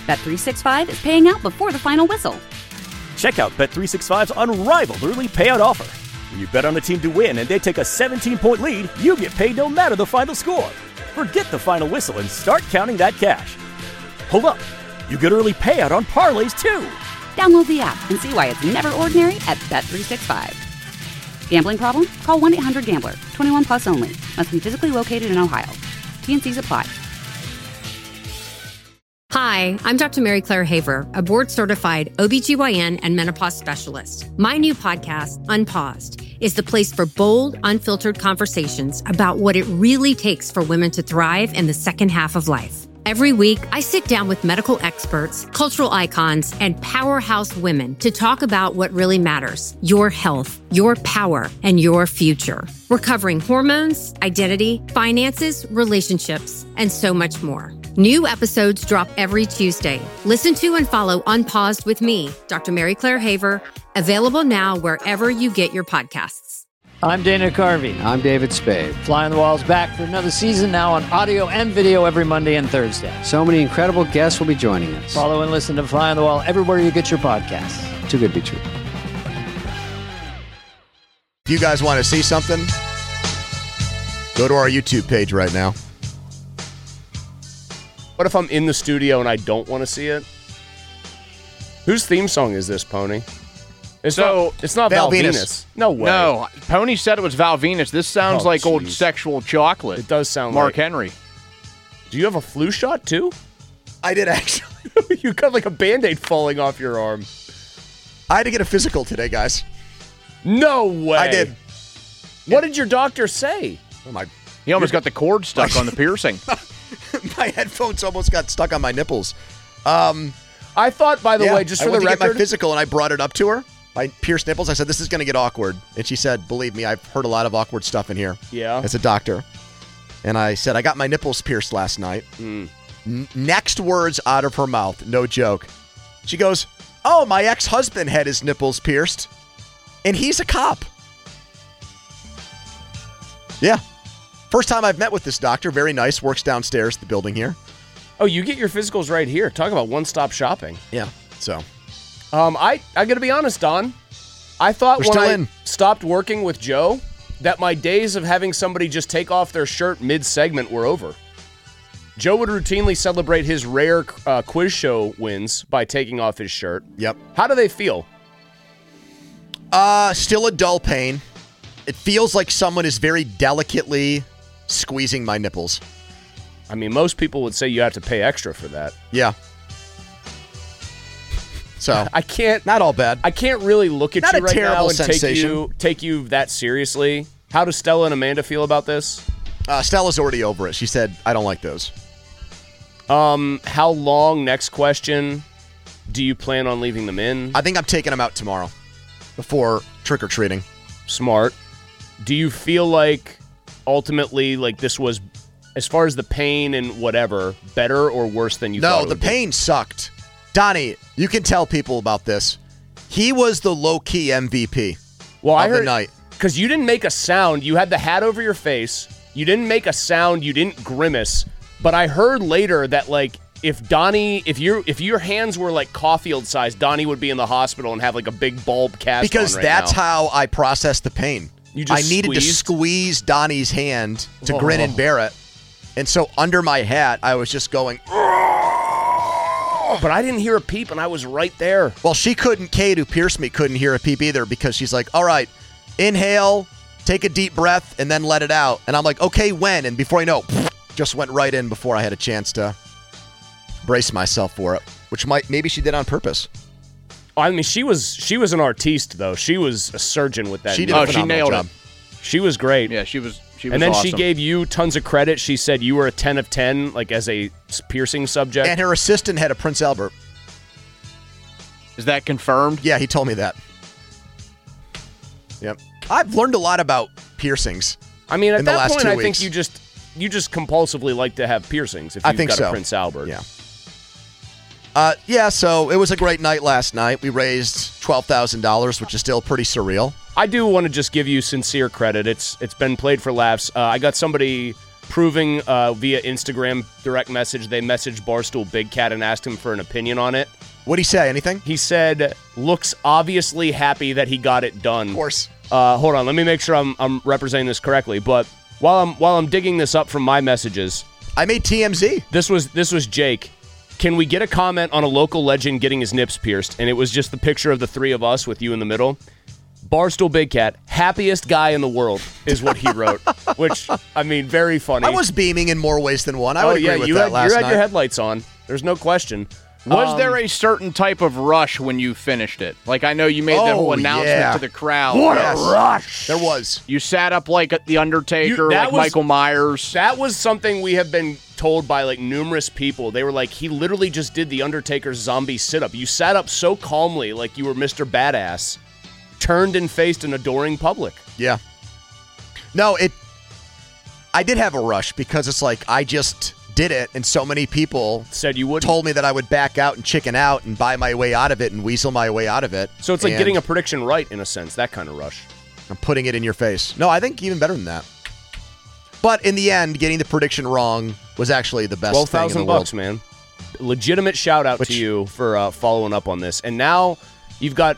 Bet365 is paying out before the final whistle. Check out Bet365's unrivaled early payout offer. When you bet on a team to win and they take a 17-point lead, you get paid no matter the final score. Forget the final whistle and start counting that cash. Hold up. You get early payout on parlays, too. Download the app and see why it's never ordinary at Bet365. Gambling problem? Call 1-800-GAMBLER. 21 plus only. Must be physically located in Ohio. T&Cs apply. Hi, I'm Dr. Mary Claire Haver, a board-certified OBGYN and menopause specialist. My new podcast, Unpaused, is the place for bold, unfiltered conversations about what it really takes for women to thrive in the second half of life. Every week, I sit down with medical experts, cultural icons, and powerhouse women to talk about what really matters: your health, your power, and your future. We're covering hormones, identity, finances, relationships, and so much more. New episodes drop every Tuesday. Listen to and follow Unpaused with me, Dr. Mary Claire Haver, available now wherever you get your podcasts. I'm Dana Carvey. I'm David Spade. Fly on the Wall's back for another season, now on audio and video every Monday and Thursday. So many incredible guests will be joining us. Follow and listen to Fly on the Wall everywhere you get your podcasts. Too good to be true. If you guys want to see something, go to our YouTube page right now. What if I'm in the studio and I don't want to see it? Whose theme song is this, Pony? It's not Val Venus. No way. No, Pony said it was Val Venus. This sounds like old geez. Sexual Chocolate. It does sound Mark like Henry. Do you have a flu shot, too? I did, actually. You got like a Band-Aid falling off your arm. I had to get a physical today, guys. No way. I did. What did your doctor say? He almost got the cord stuck on the piercing. My headphones almost got stuck on my nipples. I thought, by the way, just for the record, I went to get my physical, and I brought it up to her. My pierced nipples. I said, this is going to get awkward. And she said, believe me, I've heard a lot of awkward stuff in here. Yeah. As a doctor. And I said, I got my nipples pierced last night. Next words out of her mouth. No joke. She goes, oh, my ex-husband had his nipples pierced. And he's a cop. Yeah. First time I've met with this doctor. Very nice. Works downstairs the building here. Oh, you get your physicals right here. Talk about one-stop shopping. Yeah. So. I got to be honest, Don. I thought We're when I in. stopped working with Joe that my days of having somebody just take off their shirt mid-segment were over. Joe would routinely celebrate his rare quiz show wins by taking off his shirt. Yep. How do they feel? Still a dull pain. It feels like someone is very delicately squeezing my nipples. I mean, most people would say you have to pay extra for that. Yeah. So I can't. Not all bad. I can't really look at Not you a right terrible now and sensation. take you that seriously. How does Stella and Amanda feel about this? Stella's already over it. She said, I don't like those. How long, next question, do you plan on leaving them in? I think I'm taking them out tomorrow before trick-or-treating. Smart. Do you feel like ultimately like this was, as far as the pain and whatever, better or worse than you thought it No, would the pain sucked. Donnie, you can tell people about this. He was the low-key MVP of the night. Because you didn't make a sound. You had the hat over your face. You didn't make a sound. You didn't grimace. But I heard later that, like, if your hands were like Caulfield size, Donnie would be in the hospital and have like a big bulb cast because on right that's now. how I processed the pain. I needed to squeeze Donnie's hand to grin and bear it. And so under my hat, I was just going, but I didn't hear a peep, and I was right there. Well, Kate, who pierced me, couldn't hear a peep either because she's like, all right, inhale, take a deep breath, and then let it out. And I'm like, okay, when? And before I know, just went right in before I had a chance to brace myself for it, which maybe she did on purpose. I mean, she was an artiste, though. She was a surgeon with that. She did a phenomenal job. She was great. Yeah, she was and then awesome. she gave you tons of credit. She said you were a 10 of 10, like as a piercing subject. And her assistant had a Prince Albert. Is that confirmed? Yeah, he told me that. Yep. I've learned a lot about piercings. I mean, at that point, I weeks. think you just compulsively like to have piercings if you've got a Prince Albert. Yeah. So it was a great night last night. We raised $12,000, which is still pretty surreal. I do want to just give you sincere credit. It's been played for laughs. I got somebody proving via Instagram direct message. They messaged Barstool Big Cat and asked him for an opinion on it. What'd he say? Anything? He said, looks obviously happy that he got it done. Of course. Hold on, let me make sure I'm representing this correctly. But while I'm digging this up from my messages, I made TMZ. This was Jake. Can we get a comment on a local legend getting his nips pierced? And it was just the picture of the three of us with you in the middle. Barstool Big Cat, happiest guy in the world, is what he wrote. Which, I mean, very funny. I was beaming in more ways than one. I would agree with that last night. You had your headlights on. There's no question. Was there a certain type of rush when you finished it? Like, I know you made that whole announcement to the crowd. What a rush. There was. You sat up like The Undertaker, Michael Myers. That was something we have been told by, like, numerous people. They were like, he literally just did The Undertaker's zombie sit-up. You sat up so calmly like you were Mr. Badass, turned and faced an adoring public. Yeah. No, I did have a rush because it's like I just did it, and so many people said you would. Told me that I would back out and chicken out and buy my way out of it and weasel my way out of it. So it's like getting a prediction right in a sense, that kind of rush. I'm putting it in your face. No, I think even better than that. But in the end, getting the prediction wrong was actually the best thing in the world. $12,000, man. Legitimate shout out to you for following up on this. And now you've got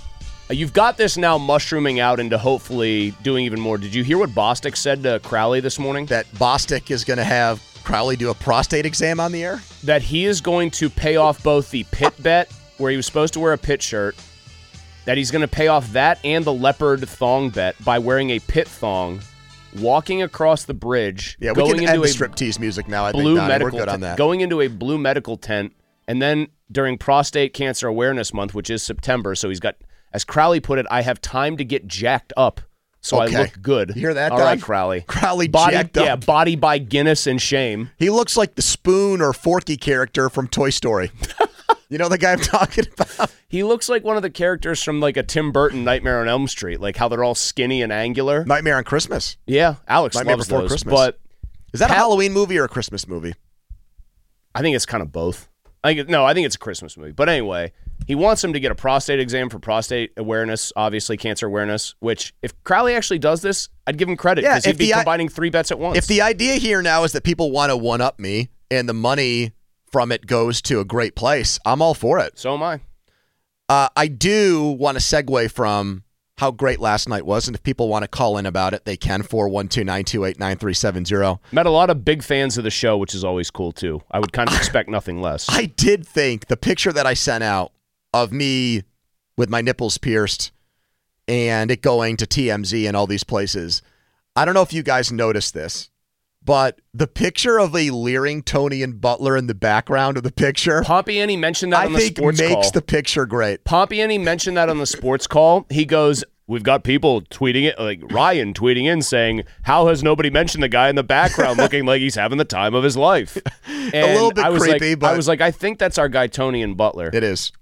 this now mushrooming out into hopefully doing even more. Did you hear what Bostic said to Crowley this morning? That Bostic is going to have Crowley do a prostate exam on the air? That he is going to pay off both the pit bet, where he was supposed to wear a pit shirt, that he's going to pay off that and the leopard thong bet by wearing a pit thong, walking across the bridge. Yeah, we can end the striptease music now, I think, Donnie. We're good on that. Going into a blue medical tent, and then during Prostate Cancer Awareness Month, which is September, so he's got, as Crowley put it, I have time to get jacked up. So I look good. You hear that, All Don? right, Crowley. Crowley body, jacked up. Yeah, body by Guinness and shame. He looks like the Spoon or Forky character from Toy Story. You know the guy I'm talking about? He looks like one of the characters from like a Tim Burton Nightmare on Elm Street, like how they're all skinny and angular. Nightmare on Christmas. Yeah, Alex Nightmare loves Before those. Christmas. But is that a Halloween movie or a Christmas movie? I think it's kind of both. I think it's a Christmas movie. But anyway, he wants him to get a prostate exam for prostate awareness, obviously cancer awareness, which if Crowley actually does this, I'd give him credit because he'd be combining three bets at once. If the idea here now is that people want to one-up me and the money from it goes to a great place, I'm all for it. So am I. I do want to segue from how great last night was, and if people want to call in about it, they can, 412-928-9370. Met a lot of big fans of the show, which is always cool, too. I would kind of expect nothing less. I did think the picture that I sent out of me with my nipples pierced and it going to TMZ and all these places, I don't know if you guys noticed this, but the picture of a leering Tony and Butler in the background of the picture, Pompiani mentioned that on the sports call. I think makes the picture great. Pompiani mentioned that on the sports call. He goes, we've got people tweeting it, like Ryan tweeting in saying, how has nobody mentioned the guy in the background looking like he's having the time of his life? And a little bit creepy, but I was like, I think that's our guy Tony and Butler. It is.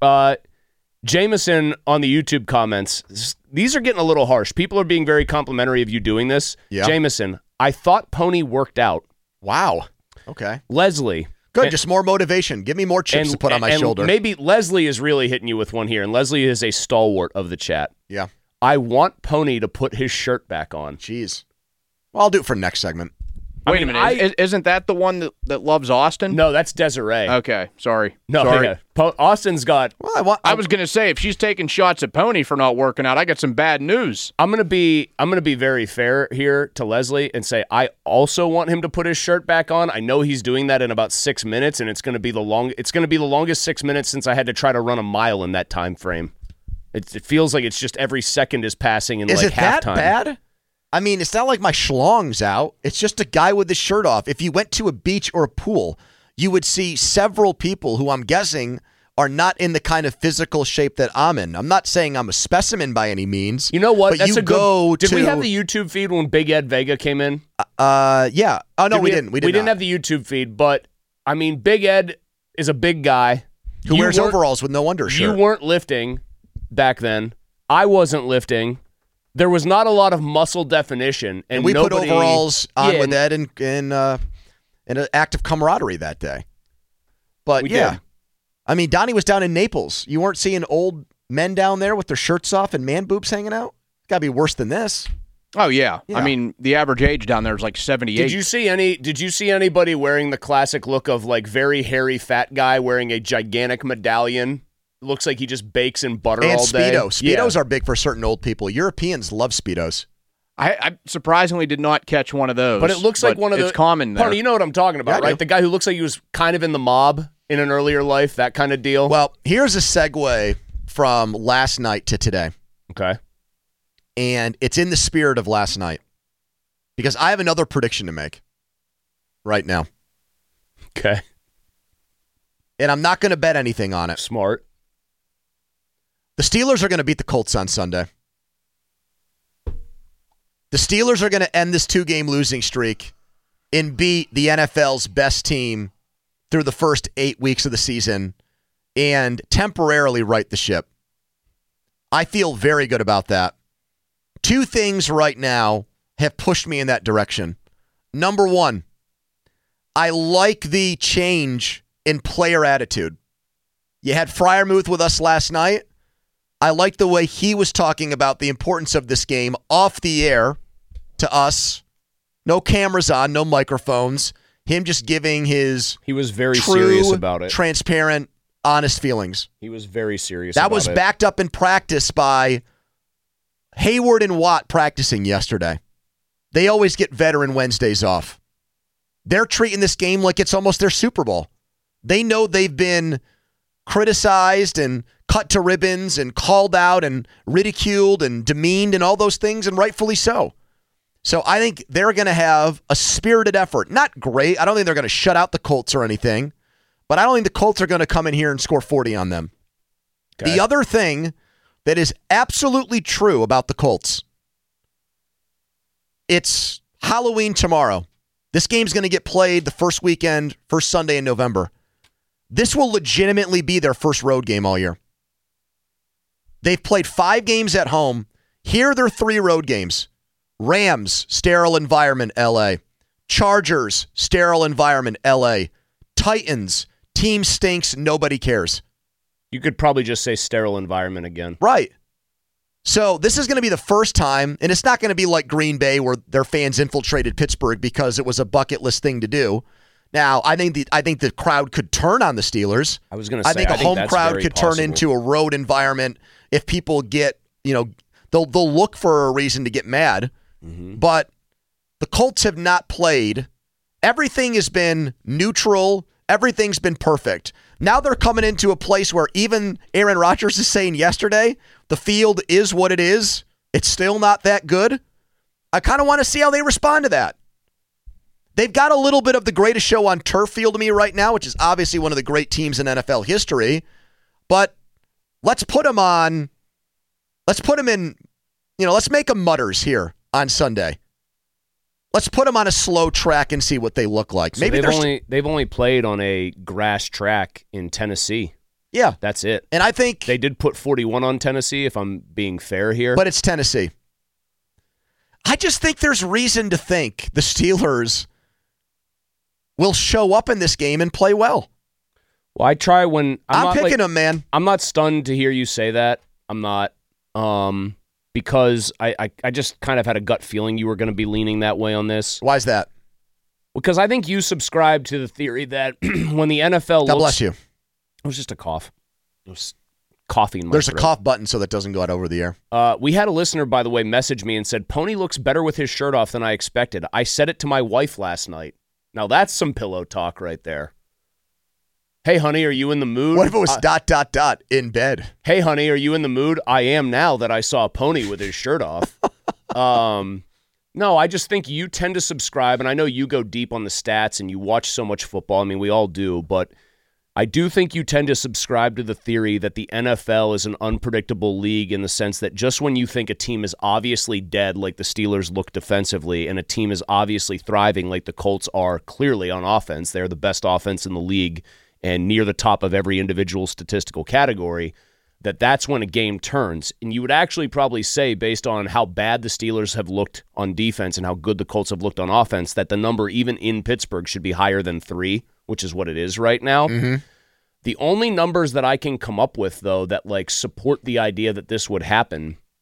Jameson on the YouTube comments, these are getting a little harsh. People are being very complimentary of you doing this. Yeah. Jameson, I thought Pony worked out. Wow. Okay. Leslie. Good, just more motivation. Give me more chips to put on my shoulder. Maybe Leslie is really hitting you with one here, and Leslie is a stalwart of the chat. Yeah. I want Pony to put his shirt back on. Jeez. Well, I'll do it for next segment. Wait a minute. Isn't that the one that loves Austin? No, that's Desiree. Okay, sorry. No, sorry. Yeah. Austin's got... Well, I was going to say, if she's taking shots at Pony for not working out, I got some bad news. I'm gonna be very fair here to Leslie and say I also want him to put his shirt back on. I know he's doing that in about 6 minutes, and it's gonna be the longest 6 minutes since I had to try to run a mile in that time frame. It feels like it's just every second is passing in like halftime. Is it that bad? I mean, it's not like my schlong's out. It's just a guy with his shirt off. If you went to a beach or a pool, you would see several people who I'm guessing are not in the kind of physical shape that I'm in. I'm not saying I'm a specimen by any means. You know what? But Did we have the YouTube feed when Big Ed Vega came in? Yeah. Oh, no, we didn't. We didn't have the YouTube feed, but, I mean, Big Ed is a big guy. Who wears overalls with no undershirt. You weren't lifting back then. I wasn't lifting. There was not a lot of muscle definition, and we put overalls on with Ed in an act of camaraderie that day. But did. I mean, Donnie was down in Naples. You weren't seeing old men down there with their shirts off and man boobs hanging out. It's got to be worse than this. Oh yeah. I mean, the average age down there is like 78. Did you see anybody wearing the classic look of like very hairy fat guy wearing a gigantic medallion? Looks like he just bakes in butter all day. Speedos are big for certain old people. Europeans love Speedos. I surprisingly did not catch one of those. But it looks like one of it's common there. Partner, you know what I'm talking about, right? The guy who looks like he was kind of in the mob in an earlier life, that kind of deal. Well, here's a segue from last night to today. Okay. And it's in the spirit of last night. Because I have another prediction to make right now. Okay. And I'm not going to bet anything on it. Smart. The Steelers are going to beat the Colts on Sunday. The Steelers are going to end this 2-game losing streak and beat the NFL's best team through the first 8 weeks of the season and temporarily right the ship. I feel very good about that. 2 things right now have pushed me in that direction. Number 1, I like the change in player attitude. You had Freiermuth with us last night. I like the way he was talking about the importance of this game off the air to us. No cameras on, no microphones. Him just giving his He was very true, serious about it. Transparent, honest feelings. He was very serious about it. That was backed up in practice by Hayward and Watt practicing yesterday. They always get veteran Wednesdays off. They're treating this game like it's almost their Super Bowl. They know they've been criticized and cut to ribbons and called out and ridiculed and demeaned and all those things, and rightfully so. So I think they're going to have a spirited effort. Not great. I don't think they're going to shut out the Colts or anything, but I don't think the Colts are going to come in here and score 40 on them. Okay. The other thing that is absolutely true about the Colts, it's Halloween tomorrow. This game's going to get played the first Sunday in November. This will legitimately be their first road game all year. They've played 5 games at home. Here are their 3 road games. Rams, sterile environment, LA. Chargers, sterile environment, LA. Titans, team stinks, nobody cares. You could probably just say sterile environment again. Right. So this is going to be the first time, and it's not going to be like Green Bay where their fans infiltrated Pittsburgh because it was a bucket list thing to do. Now, I think the crowd could turn on the Steelers. I was going to say, I think a home crowd could turn into a road environment if people get, they'll look for a reason to get mad. Mm-hmm. But the Colts have not played. Everything has been neutral. Everything's been perfect. Now they're coming into a place where even Aaron Rodgers is saying yesterday, the field is what it is. It's still not that good. I kind of want to see how they respond to that. They've got a little bit of the greatest show on turf feel to me right now, which is obviously one of the great teams in NFL history. But let's put them in, let's make them mutters here on Sunday. Let's put them on a slow track and see what they look like. So they've only played on a grass track in Tennessee. Yeah. That's it. And I think they did put 41 on Tennessee, if I'm being fair here. But it's Tennessee. I just think there's reason to think the Steelers will show up in this game and play well. Well, I try when I'm picking them, man. I'm not stunned to hear you say that. I'm not, because I just kind of had a gut feeling you were going to be leaning that way on this. Why is that? Because I think you subscribe to the theory that when the NFL God bless you. It was just a cough. It was coughing in my There's throat. a cough button so that doesn't go out over the air. We had a listener, by the way, message me and said, Pony looks better with his shirt off than I expected. I said it to my wife last night. Now that's some pillow talk right there. Hey, honey, are you in the mood? What if it was ... in bed? Hey, honey, are you in the mood? I am now that I saw Pony with his shirt off. No, I just think you tend to subscribe, and I know you go deep on the stats and you watch so much football. I mean, we all do, but I do think you tend to subscribe to the theory that the NFL is an unpredictable league in the sense that just when you think a team is obviously dead, like the Steelers look defensively, and a team is obviously thriving, like the Colts are clearly on offense, they're the best offense in the league and near the top of every individual statistical category, that's when a game turns. And you would actually probably say, based on how bad the Steelers have looked on defense and how good the Colts have looked on offense, that the number even in Pittsburgh should be higher than 3, which is what it is right now. Mm-hmm. The only numbers that I can come up with, though, that support the idea that this would happen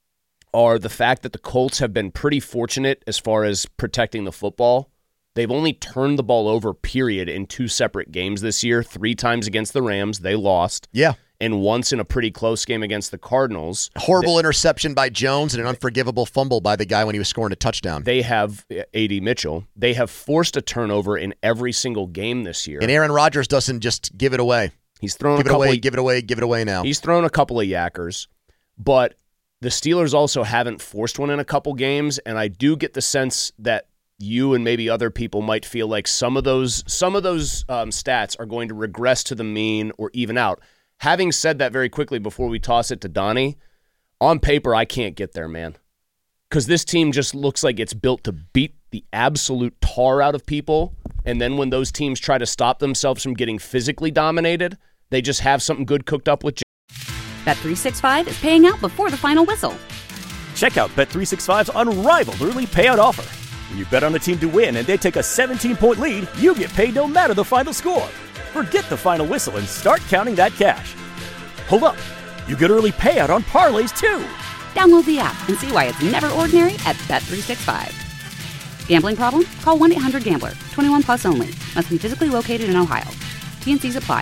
are the fact that the Colts have been pretty fortunate as far as protecting the football. They've only turned the ball over, period, in 2 separate games this year. 3 times against the Rams, they lost. Yeah. And once in a pretty close game against the Cardinals. Horrible interception by Jones and an unforgivable fumble by the guy when he was scoring a touchdown. They have A.D. Mitchell. They have forced a turnover in every single game this year. And Aaron Rodgers doesn't just give it away. He's thrown give it away now. He's thrown a couple of yackers, but the Steelers also haven't forced one in a couple games, and I do get the sense that you and maybe other people might feel like some of those stats are going to regress to the mean or even out. Having said that very quickly before we toss it to Donnie, on paper, I can't get there, man. Because this team just looks like it's built to beat the absolute tar out of people, and then when those teams try to stop themselves from getting physically dominated, they just have something good cooked up with. Bet365 is paying out before the final whistle. Check out Bet365's unrivaled early payout offer. When you bet on a team to win and they take a 17-point lead, you get paid no matter the final score. Forget the final whistle and start counting that cash. Hold up. You get early payout on parlays, too. Download the app and see why it's never ordinary at Bet365. Gambling problem? Call 1-800-GAMBLER. 21 plus only. Must be physically located in Ohio. T&Cs apply.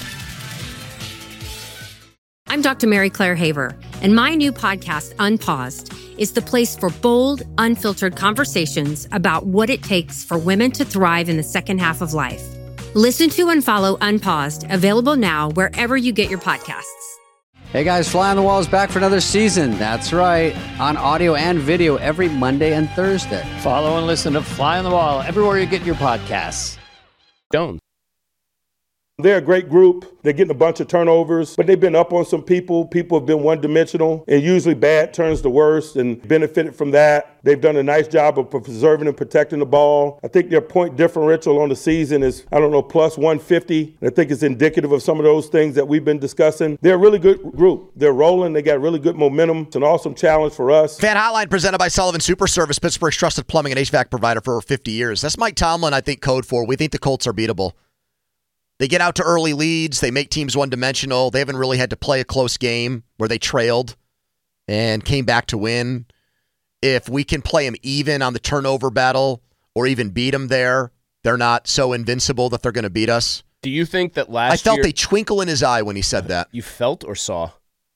I'm Dr. Mary Claire Haver, and my new podcast, Unpaused, is the place for bold, unfiltered conversations about what it takes for women to thrive in the second half of life. Listen to and follow Unpaused, available now wherever you get your podcasts. Hey guys, Fly on the Wall is back for another season. That's right, on audio and video every Monday and Thursday. Follow and listen to Fly on the Wall everywhere you get your podcasts. Don't. They're a great group. They're getting a bunch of turnovers, but they've been up on some people. People have been one-dimensional, and usually bad turns to worse and benefited from that. They've done a nice job of preserving and protecting the ball. I think their point differential on the season is, plus 150. I think it's indicative of some of those things that we've been discussing. They're a really good group. They're rolling. They got really good momentum. It's an awesome challenge for us. Fan Hotline presented by Sullivan Super Service, Pittsburgh's trusted plumbing and HVAC provider for over 50 years. That's Mike Tomlin, I think, code for we think the Colts are beatable. They get out to early leads. They make teams one-dimensional. They haven't really had to play a close game where they trailed and came back to win. If we can play them even on the turnover battle or even beat them there, they're not so invincible that they're going to beat us. Do you think that last year... I felt a twinkle in his eye when he said that. You felt or saw?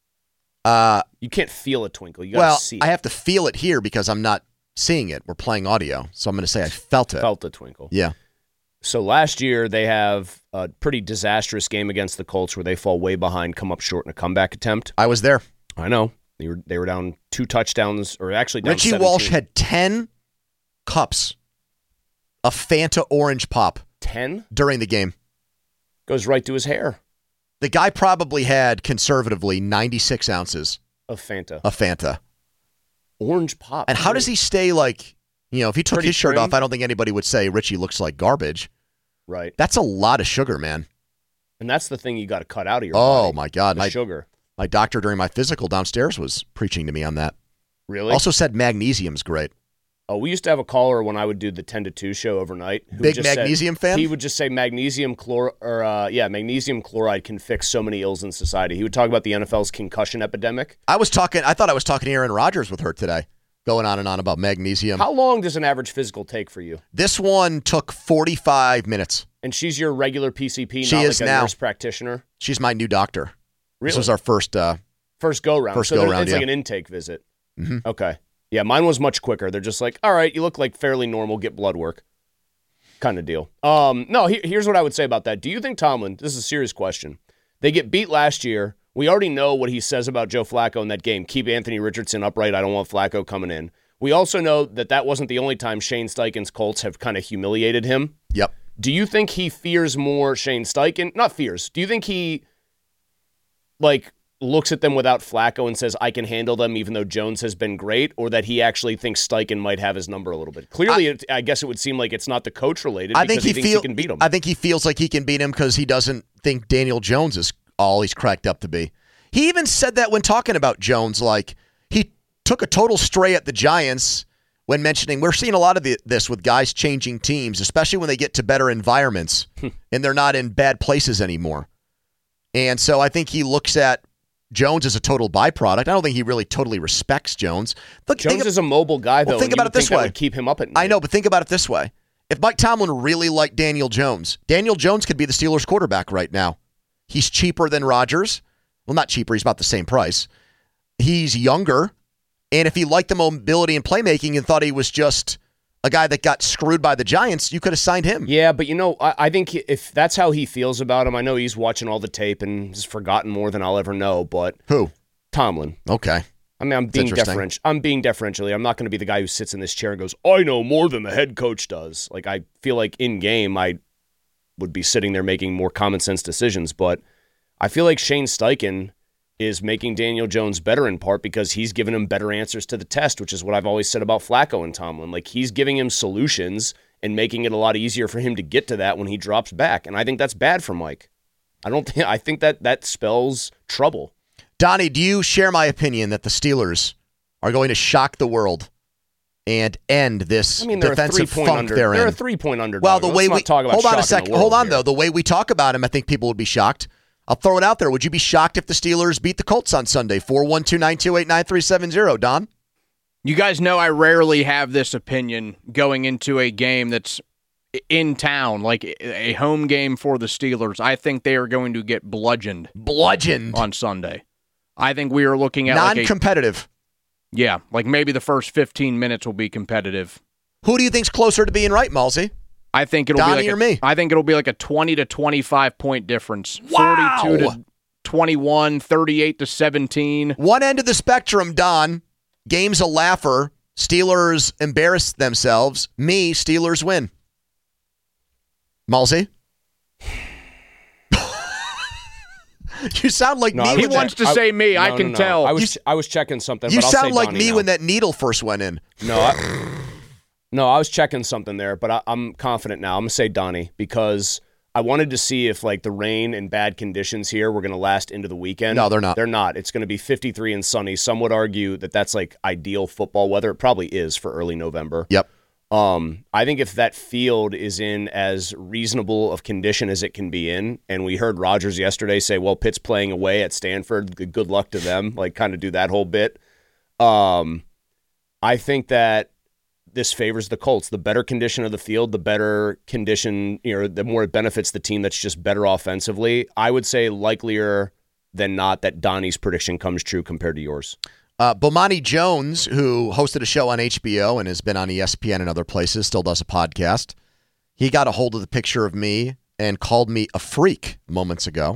You can't feel a twinkle. You got to see it. I have to feel it here because I'm not seeing it. We're playing audio. So I'm going to say I felt it. Felt the twinkle. Yeah. So last year, they have a pretty disastrous game against the Colts where they fall way behind, come up short in a comeback attempt. I was there. I know. They were down 2 touchdowns, or actually down Richie 17. Walsh had 10 cups of Fanta Orange Pop. 10? During the game. Goes right to his hair. The guy probably had, conservatively, 96 ounces. Of Fanta. Of Fanta. Orange Pop. And how does he stay like... if he took Pretty his shirt trim. off, I don't think anybody would say Richie looks like garbage. Right. That's a lot of sugar, man. And that's the thing you got to cut out of your body. Oh, my God. The sugar. My doctor during my physical downstairs was preaching to me on that. Really? Also said magnesium's great. Oh, we used to have a caller when I would do the 10 to 2 show overnight. Who Big just magnesium said, fan? He would just say magnesium chloride can fix so many ills in society. He would talk about the NFL's concussion epidemic. I thought I was talking to Aaron Rodgers with her today. Going on and on about magnesium. How long does an average physical take for you? This one took 45 minutes. And she's your regular PCP, she not is like a now. Nurse practitioner? She's my new doctor. Really? This was our first go-round. It's like an intake visit. Mm-hmm. Okay. Yeah, mine was much quicker. They're just like, all right, you look like fairly normal, get blood work. Kind of deal. Here's what I would say about that. Do you think Tomlin, this is a serious question, they get beat last year. We already know what he says about Joe Flacco in that game. Keep Anthony Richardson upright. I don't want Flacco coming in. We also know that wasn't the only time Shane Steichen's Colts have kind of humiliated him. Yep. Do you think he fears more Shane Steichen? Not fears. Do you think he, looks at them without Flacco and says, I can handle them even though Jones has been great, or that he actually thinks Steichen might have his number a little bit? Clearly, I guess it would seem like it's not the coach related because he thinks he can beat him. I think he feels like he can beat him because he doesn't think Daniel Jones is all he's cracked up to be. He even said that when talking about Jones, he took a total stray at the Giants when mentioning, we're seeing a lot of this with guys changing teams, especially when they get to better environments and they're not in bad places anymore. And so I think he looks at Jones is a total byproduct. I don't think he really totally respects Jones. Jones is a mobile guy, though. Well, think about it this way. That would keep him up at night. I know, but think about it this way. If Mike Tomlin really liked Daniel Jones could be the Steelers quarterback right now. He's cheaper than Rodgers. Well, not cheaper. He's about the same price. He's younger. And if he liked the mobility and playmaking and thought he was just a guy that got screwed by the Giants, you could have signed him. Yeah, but I think if that's how he feels about him, I know he's watching all the tape and has forgotten more than I'll ever know, but... Who? Tomlin. Okay. I mean, I'm being deferential. I'm not going to be the guy who sits in this chair and goes, I know more than the head coach does. Like, I feel like in game, I would be sitting there making more common sense decisions, but I feel like Shane Steichen is making Daniel Jones better in part because he's giving him better answers to the test, which is what I've always said about Flacco and Tomlin. Like, he's giving him solutions and making it a lot easier for him to get to that when he drops back. And I think that's bad for Mike. I think that spells trouble. Donnie, do you share my opinion that the Steelers are going to shock the world and end this defensive funk they're in? They're a 3-point underdog. Well, the way we talk about hold on a second. Hold on, here. though. The way we talk about him, I think people would be shocked. I'll throw it out there. Would you be shocked if the Steelers beat the Colts on Sunday? 412-928-9370. Don? You guys know I rarely have this opinion going into a game that's in town, like a home game for the Steelers. I think they are going to get bludgeoned on Sunday. I think we are looking at non-competitive. Like maybe the first 15 minutes will be competitive. Who do you think's closer to being right, Malsey? I think it'll Donnie be like or me? I think it'll be like a 20 to 25 point difference. Wow. 42 to 21, 38 to 17. One end of the spectrum, Don. Game's a laugher. Steelers embarrass themselves. Me, Steelers win. Malsey? You sound like me. He wants to say me. I can tell. I was checking something. You but I'll sound say like Donnie me now. when that needle first went in. No, I was checking something there, but I'm confident now. I'm going to say Donnie because I wanted to see if like the rain and bad conditions here were going to last into the weekend. No, they're not. They're not. It's going to be 53 and sunny. Some would argue that that's like ideal football weather. It probably is for early November. Yep. I think if that field is in as reasonable of condition as it can be in, and we heard Rodgers yesterday say, well, Pitt's playing away at Stanford, good luck to them, like kind of do that whole bit. I think that this favors the Colts. The better condition of the field, the better condition, the more it benefits the team that's just better offensively. I would say likelier than not that Donnie's prediction comes true compared to yours. Bomani Jones, who hosted a show on HBO and has been on ESPN and other places, still does a podcast. He got a hold of the picture of me and called me a freak moments ago.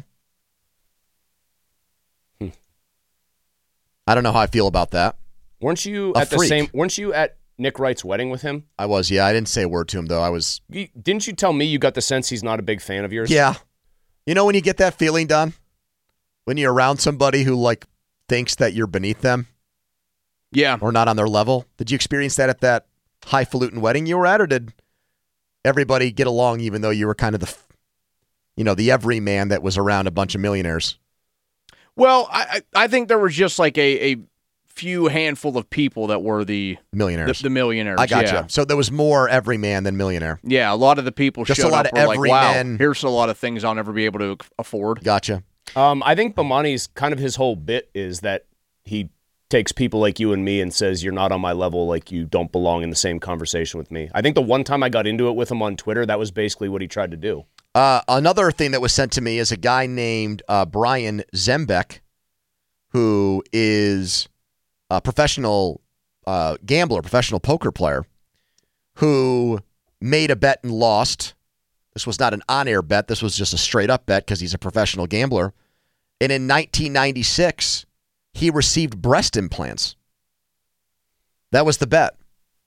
I don't know how I feel about that. Weren't you at Nick Wright's wedding with him? I was, yeah. I didn't say a word to him, though. Didn't you tell me you got the sense he's not a big fan of yours? Yeah. You know when you get that feeling, Don? When you're around somebody who, thinks that you're beneath them? Yeah. Or not on their level? Did you experience that at that highfalutin wedding you were at, or did everybody get along even though you were kind of the everyman that was around a bunch of millionaires? Well, I think there was just like a few handful of people that were the millionaires. The millionaires. I gotcha. Yeah. So there was more everyman than millionaire. Yeah, a lot of the people just showed a lot up of were like, wow, everyman. here's a lot of things I'll never be able to afford. Gotcha. I think Bomani's kind of his whole bit is that he takes people like you and me and says, you're not on my level, like you don't belong in the same conversation with me. I think the one time I got into it with him on Twitter, that was basically what he tried to do. Another thing that was sent to me is a guy named Brian Zembeck, who is a professional gambler, professional poker player, who made a bet and lost. This was not an on-air bet. This was just a straight-up bet because he's a professional gambler. And in 1996, he received breast implants. That was the bet.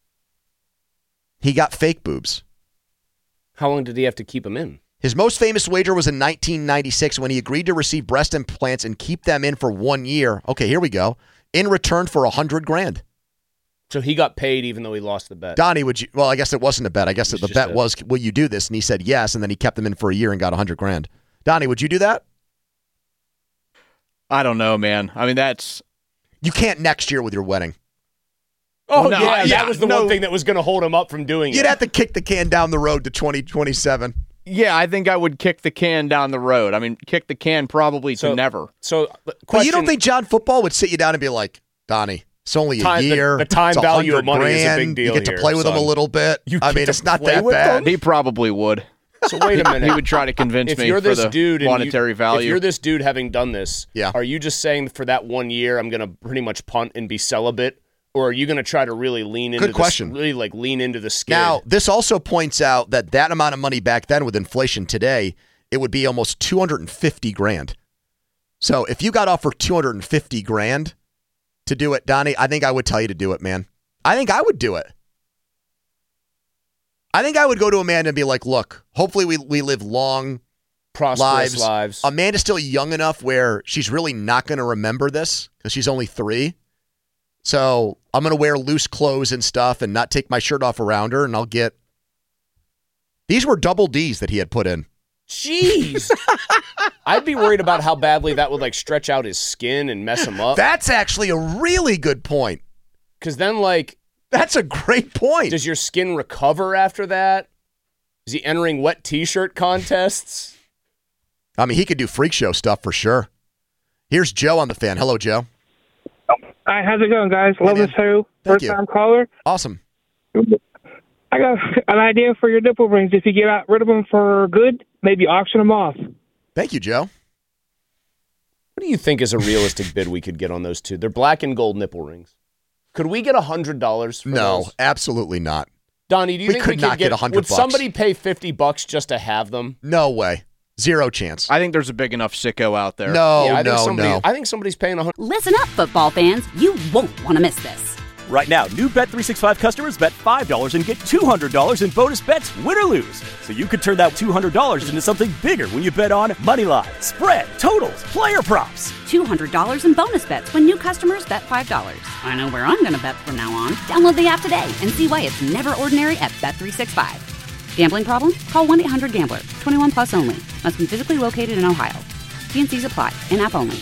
He got fake boobs. How long did he have to keep them in? His most famous wager was in 1996 when he agreed to receive breast implants and keep them in for 1 year. Okay, here we go. In return for $100,000. So he got paid even though he lost the bet. Donnie, would you? Well, I guess it wasn't a bet. I guess the bet was, will you do this? And he said yes, and then he kept them in for a year and got $100,000. Donnie, would you do that? I don't know, man. I mean, you can't next year with your wedding. Oh, that was the one thing that was going to hold him up from doing it. You'd have to kick the can down the road to 2027. Yeah, I think I would kick the can down the road. I mean, kick the can probably to never. But you don't think John Football would sit you down and be like, Donnie, it's only a year. The time it's value of money $100,000. is a big deal. You get to play with him a little bit. It's not that bad. He probably would. So wait a minute. He would try to convince if me you're for this the dude monetary value. If you're this dude having done this, are you just saying for that 1 year I'm going to pretty much punt and be celibate? Or are you going to try to really lean into lean into the skid? Now, this also points out that amount of money back then with inflation today, it would be almost $250,000. So if you got offered $250,000 to do it, Donnie, I think I would tell you to do it, man. I think I would do it. I think I would go to Amanda and be like, look, hopefully we live long, prosperous lives. Amanda's still young enough where she's really not going to remember this because she's only 3. So I'm going to wear loose clothes and stuff and not take my shirt off around her, and I'll get... These were double Ds that he had put in. Jeez. I'd be worried about how badly that would stretch out his skin and mess him up. That's actually a really good point. Because then, that's a great point. Does your skin recover after that? Is he entering wet T-shirt contests? I mean, he could do freak show stuff for sure. Here's Joe on the fan. Hello, Joe. Hi, how's it going, guys? Love the show. First-time caller. Awesome. I got an idea for your nipple rings. If you get rid of them for good, maybe auction them off. Thank you, Joe. What do you think is a realistic bid we could get on those two? They're black and gold nipple rings. Could we get $100 for No, those? absolutely not. Donnie, do you think we could not get $100? Would somebody pay $50 just to have them? No way. Zero chance. I think there's a big enough sicko out there. No. I think somebody's paying $100. Listen up, football fans. You won't want to miss this. Right now, new Bet365 customers bet $5 and get $200 in bonus bets, win or lose. So you could turn that $200 into something bigger when you bet on money line, spread, totals, player props. $200 in bonus bets when new customers bet $5. I know where I'm going to bet from now on. Download the app today and see why it's never ordinary at Bet365. Gambling problem? Call 1-800-GAMBLER. 21 plus only. Must be physically located in Ohio. T&Cs apply. In-app only.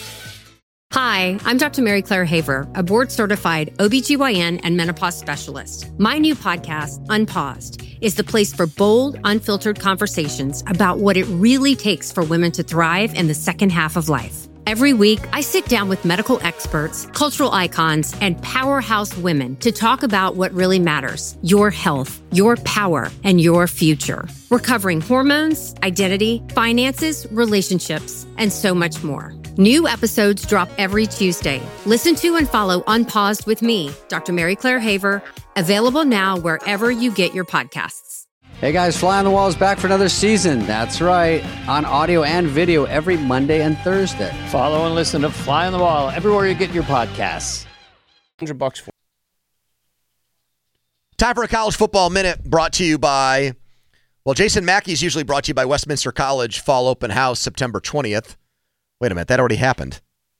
Hi, I'm Dr. Mary Claire Haver, a board-certified OBGYN and menopause specialist. My new podcast, Unpaused, is the place for bold, unfiltered conversations about what it really takes for women to thrive in the second half of life. Every week, I sit down with medical experts, cultural icons, and powerhouse women to talk about what really matters: your health, your power, and your future. We're covering hormones, identity, finances, relationships, and so much more. New episodes drop every Tuesday. Listen to and follow Unpaused with me, Dr. Mary Claire Haver, available now wherever you get your podcasts. Hey guys, Fly on the Wall is back for another season. That's right, on audio and video every Monday and Thursday. Follow and listen to Fly on the Wall everywhere you get your podcasts. $100 for. Time for a college football minute brought to you by, Jason Mackey is usually brought to you by Westminster College Fall Open House, September 20th. Wait a minute, that already happened.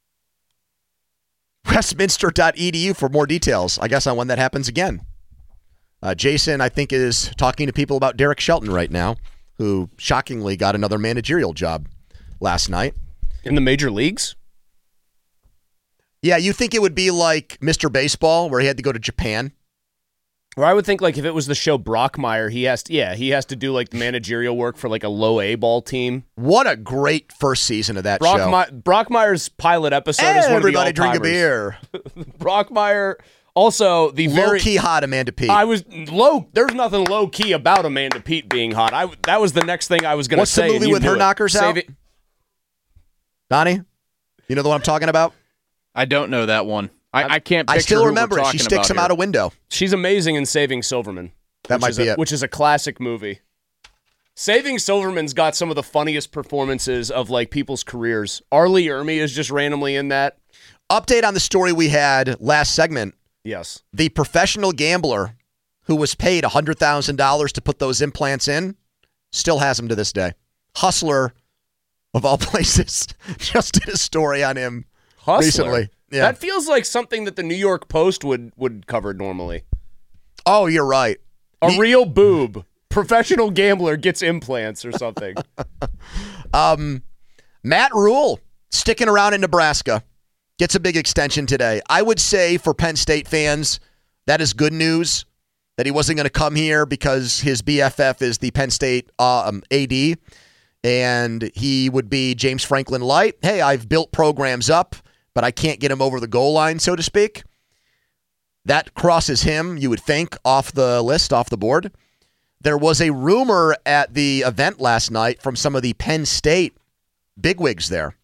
Westminster.edu for more details, I guess, on when that happens again. Jason, I think, is talking to people about Derek Shelton right now, who shockingly got another managerial job last night. In the major leagues? Yeah, you think it would be like Mr. Baseball, where he had to go to Japan? Or I would think if it was the show Brockmire, he has to do the managerial work for a low A ball team. What a great first season of that show. Brockmire's pilot episode is one of the all-timers. Everybody drink a beer. Brockmire, also the low-key hot Amanda Peet. There's nothing low-key about Amanda Peet being hot. That was the next thing I was going to say. What's the movie with her knockers out? Donnie, you know the one I'm talking about? I don't know that one. I can't picture I still who remember we're it. She sticks him out a window. She's amazing in Saving Silverman. That might be it. Which is a classic movie. Saving Silverman's got some of the funniest performances of people's careers. Arlie Ermy is just randomly in that. Update on the story we had last segment. Yes. The professional gambler who was paid $100,000 to put those implants in still has them to this day. Hustler, of all places, just did a story on him recently. Yeah. That feels like something that the New York Post would cover normally. Oh, you're right. A real boob. Professional gambler gets implants or something. Matt Rule, sticking around in Nebraska, gets a big extension today. I would say for Penn State fans, that is good news. that he wasn't going to come here because his BFF is the Penn State AD, and he would be James Franklin light. Hey, I've built programs up, but I can't get him over the goal line, so to speak. That crosses him, you would think, off the list, off the board. There was a rumor at the event last night from some of the Penn State bigwigs there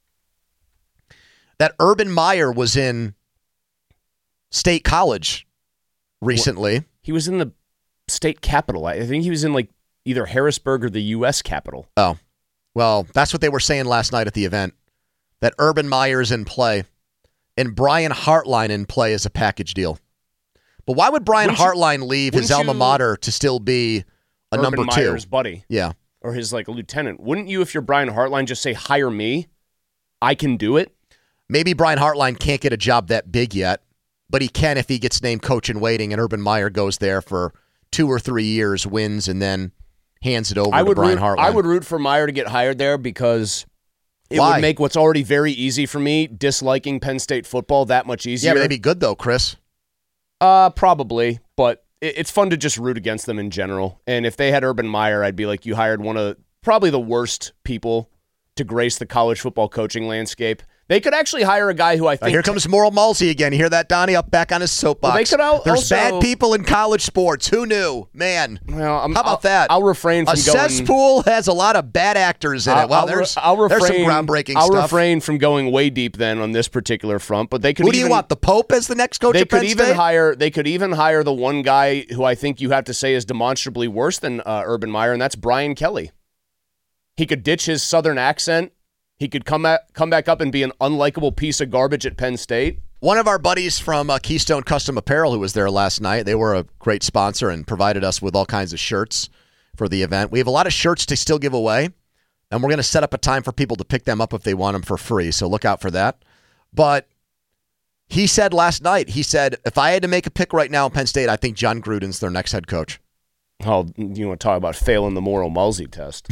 that Urban Meyer was in State College recently. He was in the state capital. I think he was in like either Harrisburg or the U.S. Capitol. Oh, well, that's what they were saying last night at the event, that Urban Meyer is in play and Brian Hartline in play as a package deal. But why would Brian Hartline leave his alma mater to still be a Urban number two? Meyer's buddy. Yeah. Or his like a lieutenant. Wouldn't you, if you're Brian Hartline, just say, hire me? I can do it? Maybe Brian Hartline can't get a job that big yet, but he can if he gets named coach in waiting and Urban Meyer goes there for 2 or 3 years, wins, and then hands it over to Brian Hartline. I would root for Meyer to get hired there because it would make what's already very easy for me, disliking Penn State football, that much easier. Yeah, but they'd be good, though, Chris. Probably, but it's fun to just root against them in general. And if they had Urban Meyer, I'd be like, you hired one of probably the worst people to grace the college football coaching landscape. They could actually hire a guy who I think... Here comes Moral Mulsey again. You hear that, Donnie? Up back on his soapbox. Well, There's bad people in college sports. Who knew? Man. Well, how about that? I'll refrain from going... A cesspool has a lot of bad actors in it. Well, there's some groundbreaking stuff. I'll refrain from going way deep then on this particular front, but they could Who do you want, the Pope as the next coach of Penn State? They could even hire the one guy who I think you have to say is demonstrably worse than Urban Meyer, and that's Brian Kelly. He could ditch his Southern accent. He could come back up and be an unlikable piece of garbage at Penn State. One of our buddies from Keystone Custom Apparel who was there last night, they were a great sponsor and provided us with all kinds of shirts for the event. We have a lot of shirts to still give away, and we're going to set up a time for people to pick them up if they want them for free, so look out for that. But he said last night, if I had to make a pick right now in Penn State, I think John Gruden's their next head coach. Oh, you want to talk about failing the Moral Mulsey test.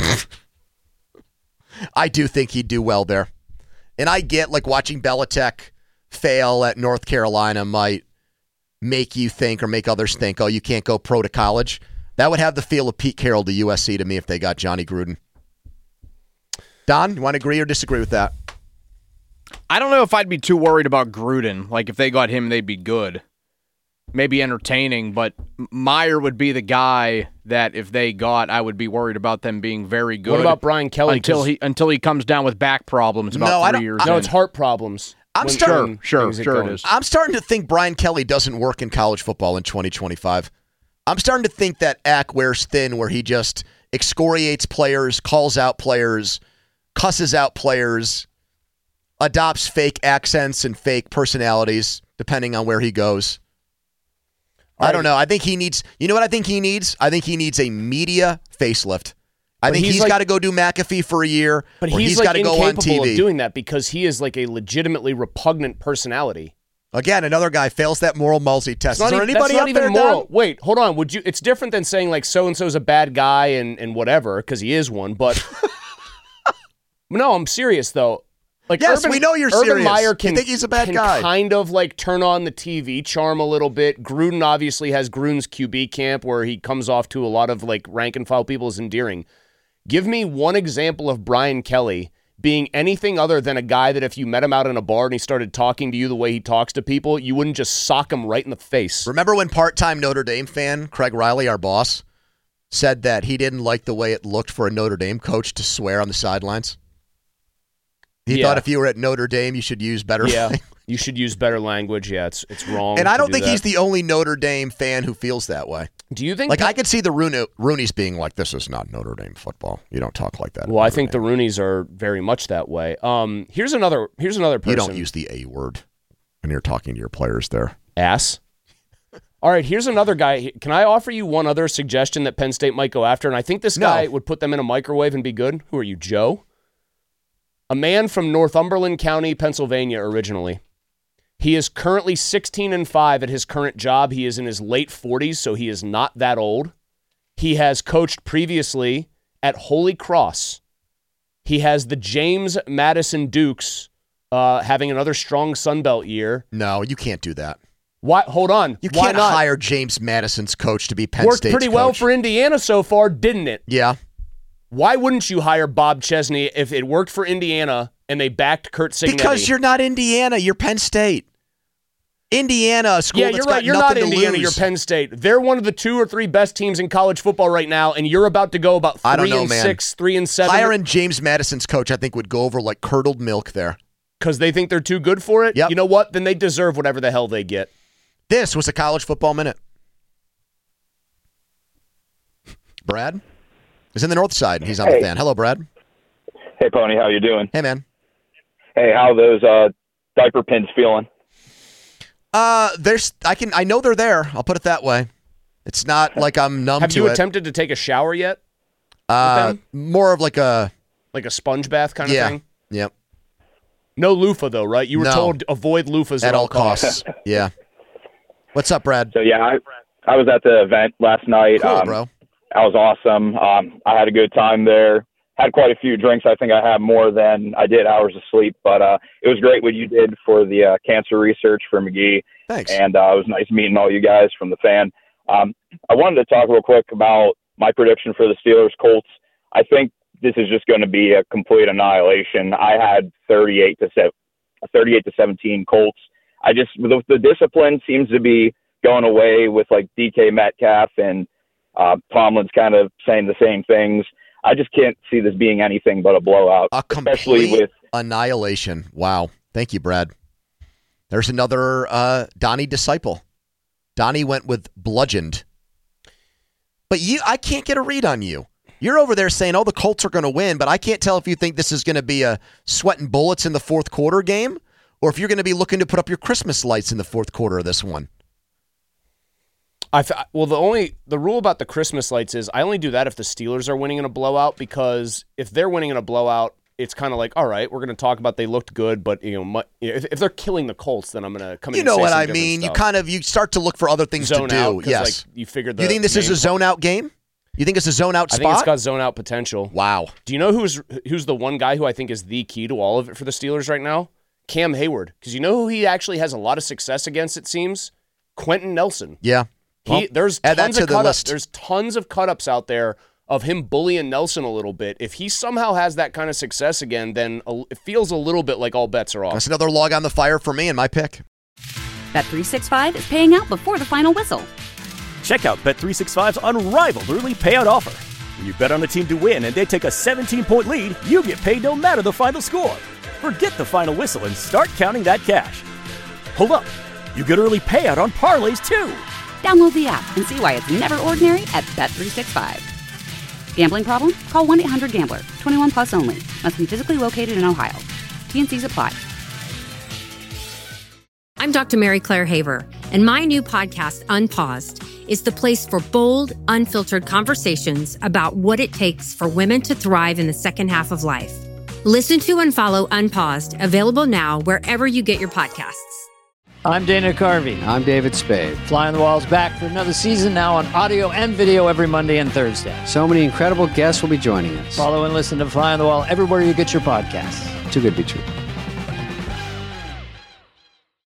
I do think he'd do well there. And I get like watching Belichick fail at North Carolina might make you think or make others think, oh, you can't go pro to college. That would have the feel of Pete Carroll to USC to me if they got Johnny Gruden. Don, you want to agree or disagree with that? I don't know if I'd be too worried about Gruden. Like if they got him, they'd be good. Maybe entertaining, but Meyer would be the guy that if they got, I would be worried about them being very good. What about Brian Kelly? Until he comes down with back problems about 3 years. No, it's heart problems. Sure it is. I'm starting to think Brian Kelly doesn't work in college football in 2025. I'm starting to think that act wears thin where he just excoriates players, calls out players, cusses out players, adopts fake accents and fake personalities depending on where he goes. I don't know. I think he needs, you know what I think he needs? I think he needs a media facelift. I think he's got to go do McAfee for a year, but he's got to go on TV. Of doing that because he is like a legitimately repugnant personality. Again, another guy fails that Moral Mulsey test. Is there anybody out there, Don? Wait, hold on. It's different than saying like so-and-so's a bad guy and whatever, because he is one, but no, I'm serious though. Like yes, we know you're serious. Urban Meyer you think he's a bad guy. Kind of like turn on the TV charm a little bit. Gruden obviously has Gruden's QB camp where he comes off to a lot of like rank and file people as endearing. Give me one example of Brian Kelly being anything other than a guy that if you met him out in a bar and he started talking to you the way he talks to people, you wouldn't just sock him right in the face. Remember when part-time Notre Dame fan Craig Riley, our boss, said that he didn't like the way it looked for a Notre Dame coach to swear on the sidelines? He thought if you were at Notre Dame, you should use better language. You should use better language. Yeah, it's wrong. And I don't think he's the only Notre Dame fan who feels that way. Do you think? Like, I could see the Rooneys being like, this is not Notre Dame football. You don't talk like that. Well, I think the Rooneys are very much that way. Here's another person. You don't use the A word when you're talking to your players there. Ass. All right, here's another guy. Can I offer you one other suggestion that Penn State might go after? And I think this guy would put them in a microwave and be good. Who are you, Joe? A man from Northumberland County, Pennsylvania, originally. He is currently 16-5 at his current job. He is in his late 40s, so he is not that old. He has coached previously at Holy Cross. He has the James Madison Dukes having another strong Sun Belt year. No, you can't do that. Why? Hold on. You Why can't not? hire James Madison's coach to be Penn Worked State's pretty well coach. for Indiana so far, didn't it? Yeah. Why wouldn't you hire Bob Chesney if it worked for Indiana and they backed Kurt Signetti? Because you're not Indiana. You're Penn State. Indiana, a school yeah, that's you're got right. You're not nothing to Indiana. lose. You're Penn State. They're one of the 2 or 3 best teams in college football right now, and you're about to go about 3-6, 3-7. Hiring James Madison's coach, I think, would go over like curdled milk there. Because they think they're too good for it? Yep. You know what? Then they deserve whatever the hell they get. This was a College Football Minute. Brad is in the north side. He's on the fan. Hello, Brad. Hey, Pony. How you doing? Hey, man. Hey, how those diaper pins feeling? I know they're there. I'll put it that way. It's not like I'm numb to it. Have you attempted to take a shower yet? More of like a sponge bath kind of thing? Yep. No loofah, though, right? You were told to avoid loofahs at all costs. Yeah. What's up, Brad? So, yeah, I was at the event last night. Cool, bro. That was awesome. I had a good time there. Had quite a few drinks. I think I had more than I did hours of sleep. But it was great what you did for the cancer research for McGee. Thanks. And it was nice meeting all you guys from the fan. I wanted to talk real quick about my prediction for the Steelers-Colts. I think this is just going to be a complete annihilation. I had 38 to 17 Colts. The discipline seems to be going away with like DK Metcalf and Tomlin's kind of saying the same things. I just can't see this being anything but a blowout. A complete annihilation. Wow. Thank you, Brad. There's another Donnie disciple. Donnie went with bludgeoned. But I can't get a read on you. You're over there saying, the Colts are going to win, but I can't tell if you think this is going to be a sweating bullets in the fourth quarter game or if you're going to be looking to put up your Christmas lights in the fourth quarter of this one. The rule about the Christmas lights is I only do that if the Steelers are winning in a blowout, because if they're winning in a blowout, it's kind of like, all right, we're going to talk about they looked good, but if they're killing the Colts, then I'm going to come in. You know what I mean? You start to look for other things zone to do. Out, yes. You figured. You think this is a zone out game? You think it's a zone out spot? I think it's got zone out potential. Wow. Do you know who's the one guy who I think is the key to all of it for the Steelers right now? Cam Hayward. Because you know who he actually has a lot of success against, it seems? Quentin Nelson. Yeah. There's tons of cut-ups. There's tons of cut-ups out there of him bullying Nelson a little bit. If he somehow has that kind of success again, then it feels a little bit like all bets are off. That's another log on the fire for me and my pick. Bet365 is paying out before the final whistle. Check out Bet365's unrivaled early payout offer. When you bet on a team to win and they take a 17-point lead, you get paid no matter the final score. Forget the final whistle and start counting that cash. Hold up. You get early payout on parlays, too. Download the app and see why it's never ordinary at Bet365. Gambling problem? Call 1-800-GAMBLER. 21 plus only. Must be physically located in Ohio. T&Cs apply. I'm Dr. Mary Claire Haver, and my new podcast, Unpaused, is the place for bold, unfiltered conversations about what it takes for women to thrive in the second half of life. Listen to and follow Unpaused, available now wherever you get your podcasts. I'm Dana Carvey. I'm David Spade. Fly on the Wall's back for another season, now on audio and video every Monday and Thursday. So many incredible guests will be joining us. Follow and listen to Fly on the Wall everywhere you get your podcasts. Too good to be true.